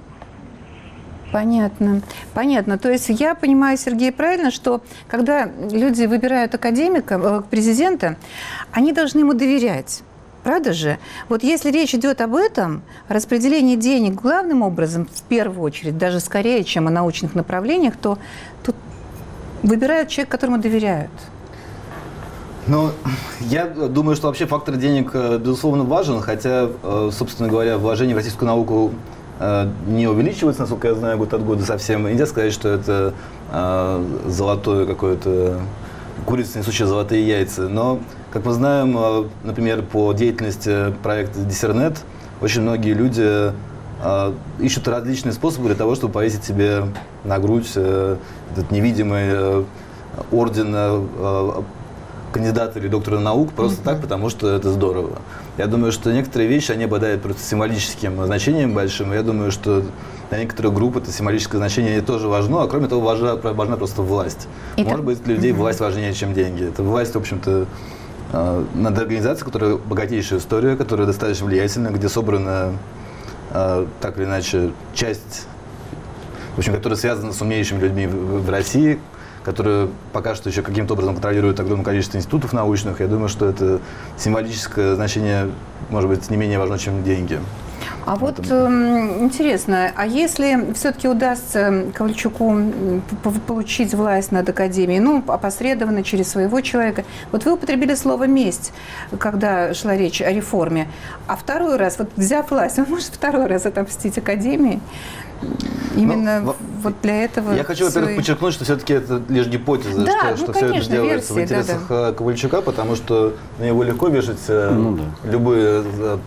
Понятно. Понятно. То есть я понимаю, Сергей, правильно, что когда люди выбирают академика, президента, они должны ему доверять. Правда же? Вот если речь идет об этом, о распределении денег главным образом, в первую очередь, даже скорее, чем о научных направлениях, то тут выбирают человека, которому доверяют. Ну, я думаю, что вообще фактор денег, безусловно, важен, хотя, собственно говоря, вложение в российскую науку не увеличивается, насколько я знаю, год от года совсем. Нельзя сказать, что это золотое какое-то, курица, несущая золотые яйца. Но, как мы знаем, например, по деятельности проекта Диссернет, очень многие люди ищут различные способы для того, чтобы повесить себе на грудь этот невидимый орден кандидаты или докторы наук просто так, потому что это здорово. Я думаю, что некоторые вещи, они обладают просто символическим значением большим. Я думаю, что для некоторых групп это символическое значение тоже важно, а кроме того, важна просто власть. Может быть, для людей власть важнее, чем деньги. Это власть, в общем-то, над организацией, которая богатейшая история, которая достаточно влиятельна, где собрана так или иначе часть, в общем, которая связана с умнейшими людьми в России, которые пока что еще каким-то образом контролируют огромное количество институтов научных. Я думаю, что это символическое значение, может быть, не менее важно, чем деньги. А вот интересно, а если все-таки удастся Ковальчуку получить власть над Академией, ну, опосредованно через своего человека, вот вы употребили слово «месть», когда шла речь о реформе, а второй раз, вот взяв власть, он может второй раз отомстить Академии? Именно вот для этого... Я хочу, во-первых, подчеркнуть, что все-таки это лишь гипотеза, что все это делается в интересах Ковальчука, потому что на него легко вешать любые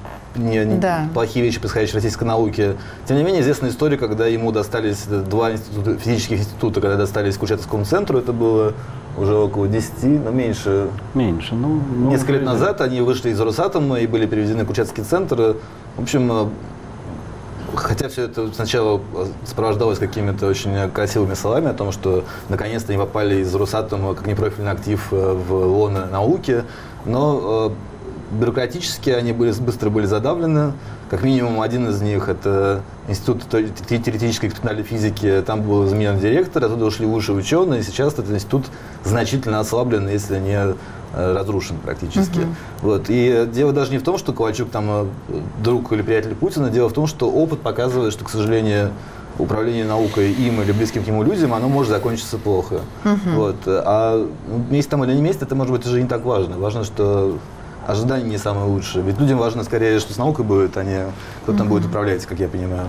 плохие вещи, происходящие в российской науке. Тем не менее, известна история, когда ему достались два физических института, когда достались Курчатовскому центру, это было уже около 10, но меньше. Несколько лет назад они вышли из Росатома и были переведены в Курчатовский центр. В общем, хотя все это сначала сопровождалось какими-то очень красивыми словами о том, что наконец-то они попали из Росатома как непрофильный актив в лоно науки, но бюрократически они быстро были задавлены. Как минимум один из них, это Институт теоретической и экспериментальной физики, там был заменен директор, оттуда ушли лучшие ученые, и сейчас этот институт значительно ослаблен, если не разрушен практически. Вот. И дело даже не в том, что Ковальчук там друг или приятель Путина, дело в том, что опыт показывает, что, к сожалению, управление наукой им или близким к нему людям, оно может закончиться плохо. Вот. А месть там или не месть, это может быть уже не так важно. Важно, что ожидания не самые лучшие. Ведь людям важно скорее, что с наукой будет, а не кто там будет управлять, как я понимаю.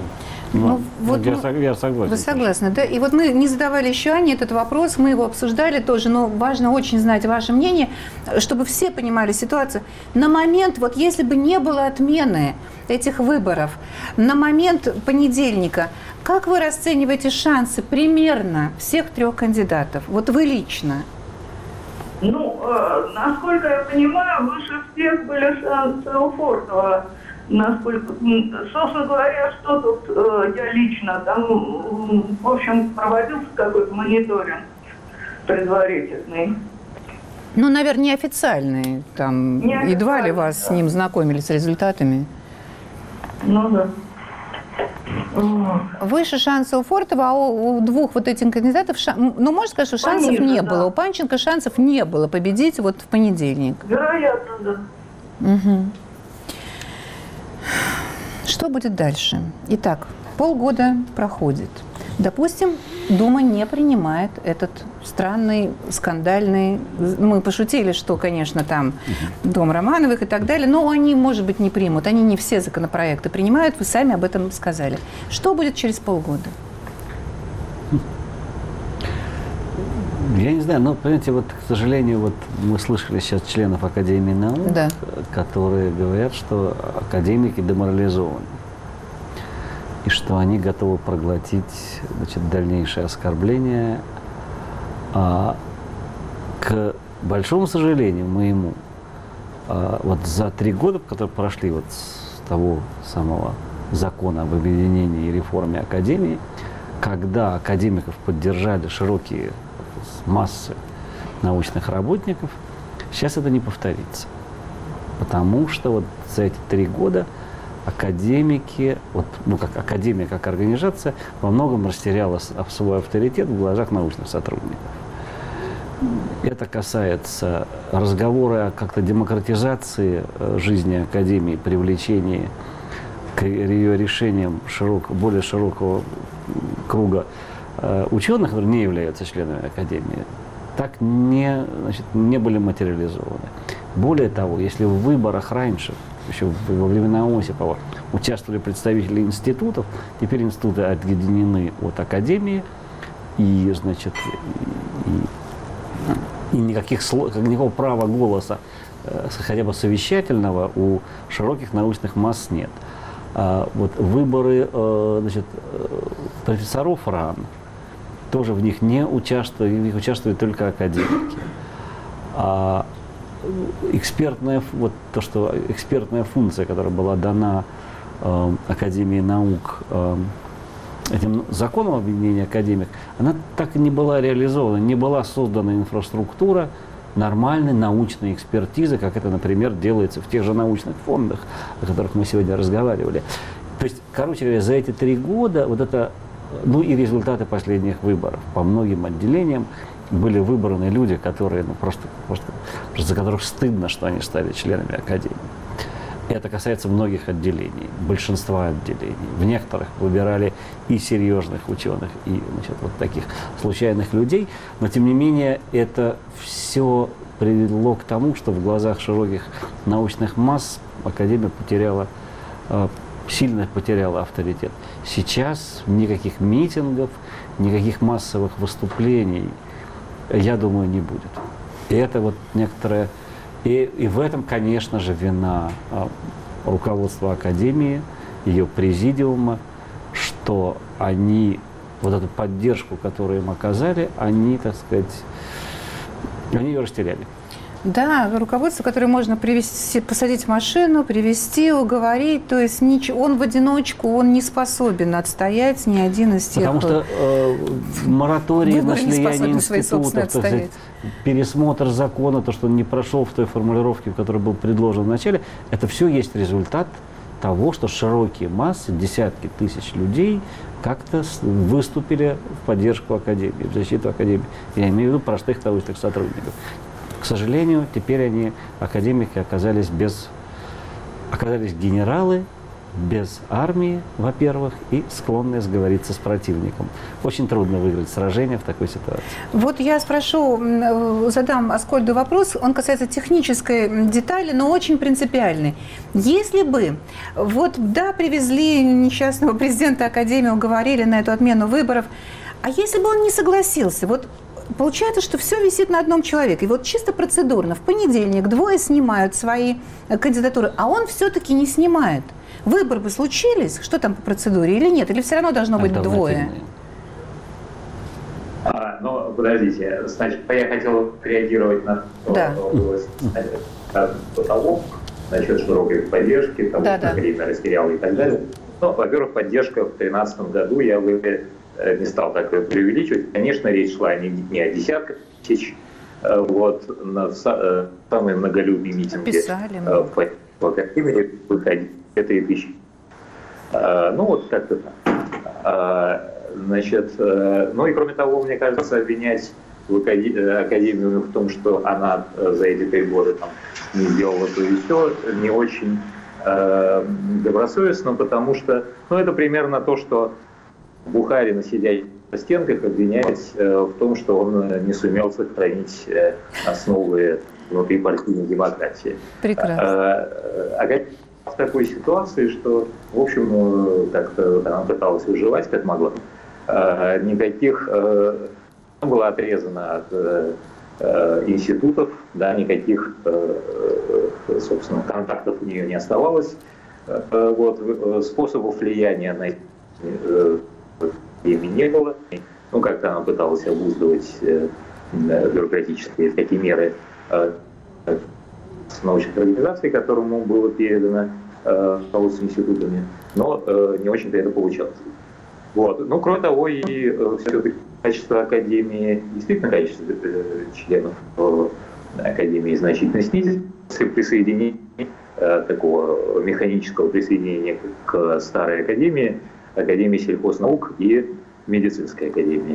Я согласен. Вы согласны, да? И вот мы не задавали еще Ане этот вопрос, мы его обсуждали тоже, но важно очень знать ваше мнение, чтобы все понимали ситуацию. На момент, вот если бы не было отмены этих выборов, на момент понедельника, как вы расцениваете шансы примерно всех трех кандидатов? Вот вы лично. Ну, насколько я понимаю, выше всех были шансы у Фуртова. Насколько, собственно говоря, что тут я лично, там, в общем, проводился какой-то мониторинг предварительный. Ну, наверное, неофициальный. Там едва ли вас с ним знакомили с результатами. Ну да. Выше шансы у Фуртова, а у двух вот этих кандидатов, ну, можно сказать, что шансов не было. У Панченко шансов не было победить вот в понедельник. Вероятно, да. Угу. Что будет дальше? Итак, полгода проходит. Допустим, Дума не принимает этот странный, скандальный... Мы пошутили, что, конечно, там Дом Романовых и так далее, но они, может быть, не примут. Они не все законопроекты принимают, вы сами об этом сказали. Что будет через полгода? Я не знаю, но, понимаете, вот, к сожалению, вот мы слышали сейчас членов Академии наук, которые говорят, что академики деморализованы. И что они готовы проглотить, значит, дальнейшее оскорбление. К большому сожалению моему, вот за 3 года, которые прошли вот с того самого закона об объединении и реформе Академии, когда академиков поддержали широкие массы научных работников, сейчас это не повторится. Потому что вот за эти 3 года академики, вот, ну, как академия, как организация, во многом растеряла свой авторитет в глазах научных сотрудников. Это касается разговора о как-то демократизации жизни академии, привлечении к ее решениям более широкого круга ученых, которые не являются членами академии, так не были материализованы. Более того, если в выборах раньше, еще во времена Осипова, участвовали представители институтов, теперь институты отъединены от академии, и, значит, и никакого права голоса, хотя бы совещательного, у широких научных масс нет. Вот выборы, значит, профессоров РАН, тоже в них не участвуют, в них участвуют только академики. экспертная функция, которая была дана Академии наук этим законом объединения академиев, она так и не была реализована, не была создана инфраструктура нормальной научной экспертизы, как это, например, делается в тех же научных фондах, о которых мы сегодня разговаривали. То есть, короче говоря, за эти 3 года вот это, ну и результаты последних выборов по многим отделениям были выбраны люди, которые, ну, просто за которых стыдно, что они стали членами Академии. И это касается многих отделений, большинства отделений. В некоторых выбирали и серьезных ученых, и, значит, вот таких случайных людей. Но, тем не менее, это все привело к тому, что в глазах широких научных масс Академия сильно потеряла авторитет. Сейчас никаких митингов, никаких массовых выступлений, я думаю, не будет. И это вот некоторое... И в этом, конечно же, вина руководства Академии, ее президиума, что они вот эту поддержку, которую им оказали, они, так сказать, они ее растеряли. Да, руководство, которое можно привести, посадить в машину, привести, уговорить, то есть он в одиночку, он не способен отстоять ни один из тех... Потому что мораторий на слияние институтов, так сказать, пересмотр закона, то, что он не прошел в той формулировке, в которой был предложен в начале, это все есть результат того, что широкие массы, десятки тысяч людей как-то выступили в поддержку Академии, в защиту Академии. Я имею в виду простых научных сотрудников. К сожалению, теперь академики, оказались генералы, без армии, во-первых, и склонны сговориться с противником. Очень трудно выиграть сражение в такой ситуации. Вот я задам Аскольду вопрос, он касается технической детали, но очень принципиальный. Если бы, привезли несчастного президента Академии, уговорили на эту отмену выборов, а если бы он не согласился, получается, что все висит на одном человеке. И чисто процедурно, в понедельник 2 снимают свои кандидатуры, а он все-таки не снимает. Выборы бы случились, что там по процедуре, или нет? Или все равно должно быть 2? Подождите, значит, я хотел реагировать на того, насчет широкой поддержки, того, что Академия растеряла и так далее. Во-первых, поддержка в 2013 году, я бы не стал так преувеличивать. Конечно, речь шла не о десятках тысяч. На самые многолюдные митинги в Академии выходили 2000. Как-то так. И кроме того, мне кажется, обвинять Академию в том, что она за эти 3 года не сделала то и все, не очень добросовестно, потому что это примерно то, что Бухарина, сидя на стенках, обвиняет в том, что он не сумел сохранить основы внутрипартийной демократии. Прекрасно. В такой ситуации, что, в общем, как-то она пыталась выживать, как могла. Была отрезана от институтов, никаких, собственно, контактов у нее не оставалось. Способов влияния на ими не было. Как-то она пыталась обуздывать бюрократические такие меры научных организаций, которому было передано руководством институтами, но не очень-то это получалось. Кроме того, и все-таки качество Академии, действительно качество членов Академии значительно снизилось при присоединении такого механического присоединения к старой Академии, Академии сельхознаук и медицинской Академии.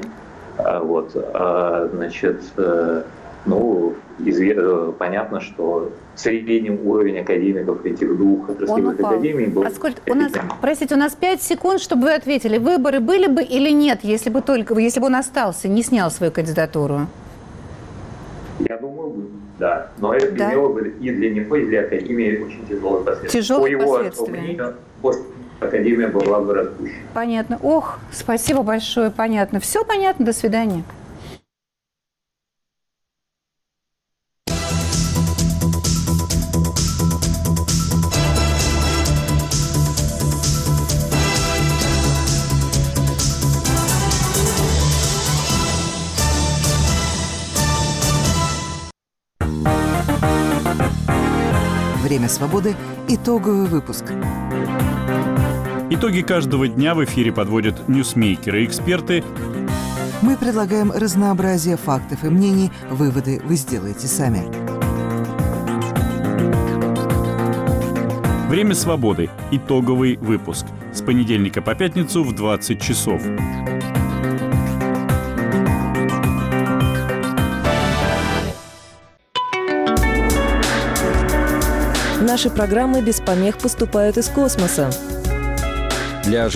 Понятно, что средний уровень академиков этих 2 отраслевых академий был... У нас 5 секунд, чтобы вы ответили. Выборы были бы или нет, если бы он остался, не снял свою кандидатуру? Я думаю, да. Но это имело бы и для него, и для Академии очень тяжелые последствия. По его мнению, Академия была бы распущена. Понятно. Спасибо большое, понятно. Все понятно, до свидания. «Время свободы» итоговый выпуск. Итоги каждого дня в эфире подводят ньюсмейкеры и эксперты. Мы предлагаем разнообразие фактов и мнений. Выводы вы сделаете сами. «Время свободы» итоговый выпуск. С понедельника по пятницу в 20 часов. Наши программы без помех поступают из космоса. Для